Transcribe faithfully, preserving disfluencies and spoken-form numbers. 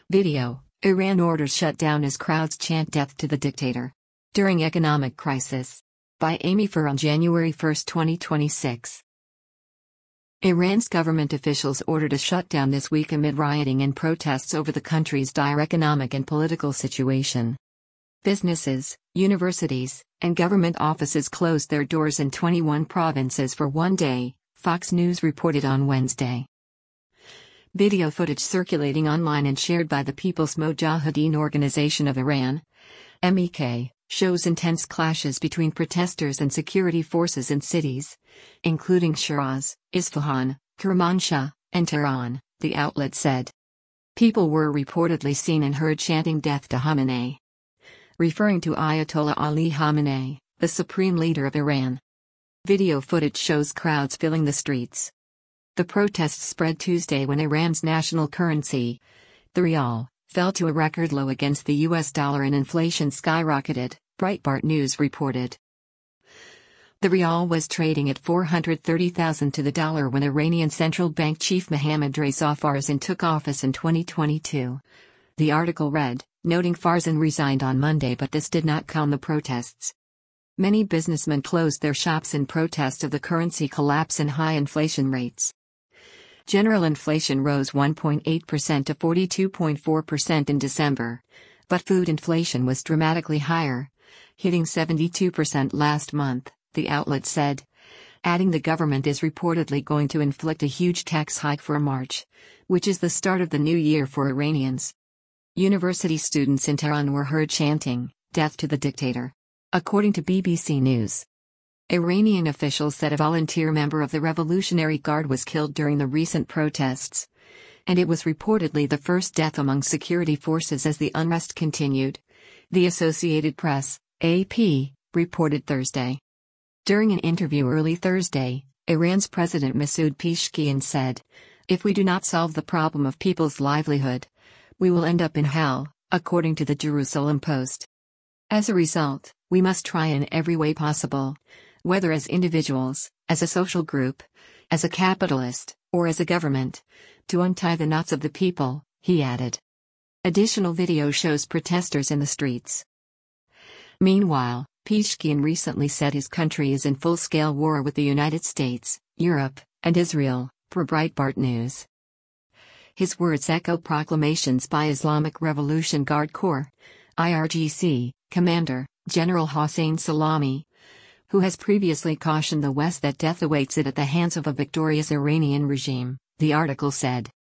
Video: Iran orders shutdown as crowds chant death to the dictator. During economic crisis. By Amy Fur on January first, twenty twenty-six. Iran's government officials ordered a shutdown this week amid rioting and protests over the country's dire economic and political situation. Businesses, universities, and government offices closed their doors in twenty-one provinces for one day, Fox News reported on Wednesday. Video footage circulating online and shared by the People's Mojahedin Organization of Iran, M E K, shows intense clashes between protesters and security forces in cities, including Shiraz, Isfahan, Kermanshah, and Tehran, the outlet said. People were reportedly seen and heard chanting death to Khamenei, referring to Ayatollah Ali Khamenei, the supreme leader of Iran. Video footage shows crowds filling the streets. The protests spread Tuesday when Iran's national currency, the rial, fell to a record low against the U S dollar and inflation skyrocketed, Breitbart News reported. The rial was trading at four hundred thirty thousand to the dollar when Iranian central bank chief Mohammad Reza Farzan took office in twenty twenty-two. The article read, noting Farzan resigned on Monday, but this did not calm the protests. Many businessmen closed their shops in protest of the currency collapse and high inflation rates. General inflation rose one point eight percent to forty-two point four percent in December, but food inflation was dramatically higher, hitting seventy-two percent last month, the outlet said, adding the government is reportedly going to inflict a huge tax hike for March, which is the start of the new year for Iranians. University students in Tehran were heard chanting, "Death to the dictator," according to B B C News. Iranian officials said a volunteer member of the Revolutionary Guard was killed during the recent protests, and it was reportedly the first death among security forces as the unrest continued, the Associated Press, A P, reported Thursday. During an interview early Thursday, Iran's President Masoud Pezeshkian said, "If we do not solve the problem of people's livelihood, we will end up in hell," according to the Jerusalem Post. As a result, we must try in every way possible, whether as individuals, as a social group, as a capitalist, or as a government, to untie the knots of the people, he added. Additional video shows protesters in the streets. Meanwhile, Pezeshkian recently said his country is in full-scale war with the United States, Europe, and Israel, per Breitbart News. His words echo proclamations by Islamic Revolution Guard Corps, I R G C, Commander, General Hossein Salami, who has previously cautioned the West that death awaits it at the hands of a victorious Iranian regime, the article said.